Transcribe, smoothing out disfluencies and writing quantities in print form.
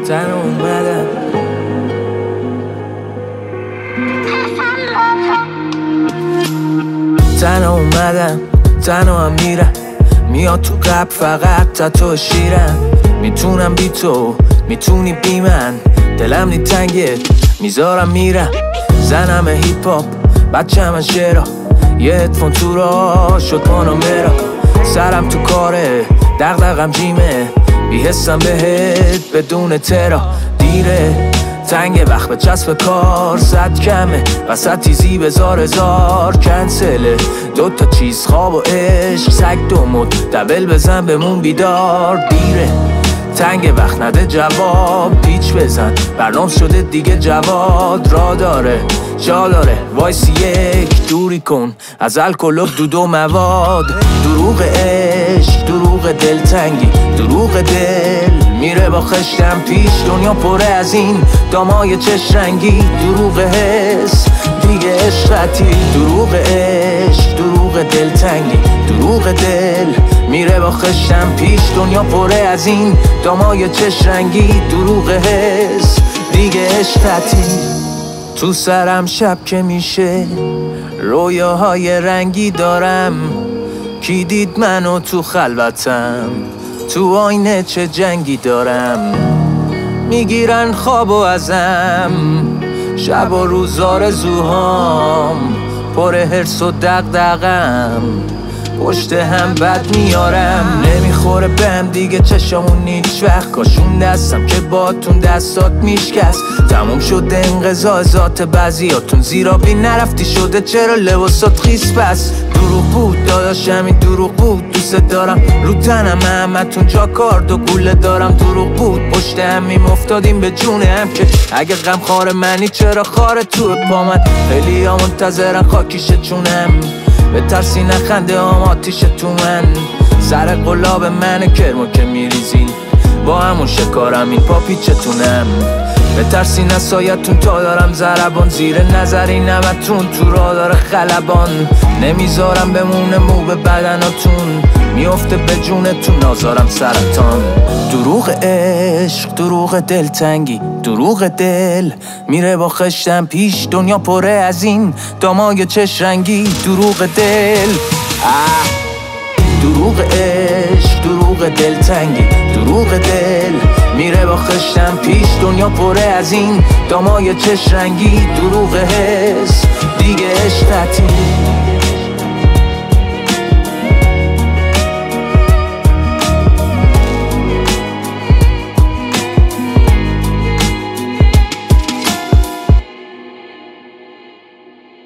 تنها اومدم تنها اومدم تنها هم میرم میاد تو قلب فقط تو شیرم میتونم بی تو میتونی بی من دلم نی تنگه میذارم میرم زنم هیپ هاپ بچه من شعرها یه هدفون تو را شد پانامرا سرم تو کاره دغدغم جیمه بیحسم بهت بدون ترا دیره تنگ وقت به چسب کار صد کمه وسط تیزی بزار هزار کنسله دوتا چیز خواب و عشق سگ دومد دبل بزن بمون بیدار دیره تنگ وقت نده جواب پیچ بزن برنامه شده دیگه جواد را داره جا داره وایسی یک دوری کن از الکل و دود و مواد دروغ عشق دروغ دلتنگی دروغ دل میره با خشتم پیش دنیا پره از این دامای چش رنگی دروغ حس دیگه عشقتی دروغ عشق دروغ دلتنگی دروغ دل میره با خشتم پیش دنیا پره از این دامای چش رنگی دروغ حس دیگه عشقتی تو سرم شب که میشه رویاهای رنگی دارم کی دید منو تو خلوتم تو آینه چه جنگی دارم میگیرن خوابو ازم شب و روز آرزوهام پر حرص و دغدغم پشت هم بد میارم نمیخوره بهم دیگه چشامون هیچ وقت کاشون دستم که باتون دستات میشکست تموم شده انقضا ذات بعضیاتون زیرا بی نرفتی شده چرا لباسات خیس پس دروغ بود داداش همین دروغ بود دوست دارم رو تنم همتون جا کارد و گوله دارم دروغ بود پشت همیم افتادیم به جون هم که اگه غم خار منی چرا خار تو پامد خیلی ها منتظرن خاکیشه چونم به ترسی نخنده هم آتیش تو من سر قلاب من کرمو که میریزین با همون شکارم این پاپیچتونم به ترسی نسایتون تا دارم زربان زیر نظری نمتون تو را داره خلبان نمیذارم بمونه مو به بدناتون میفته به جونتون نازارم سرطان دروغ عشق دروغ دلتنگی دروغ دل میره با خشتم پیش دنیا پره از این دامای چش رنگی دروغ دل دروغ عشق دروغ دلتنگی دروغ دل میره با خشتم پیش دنیا پره از این دامای چش رنگی دروغ حس دیگه عشقتی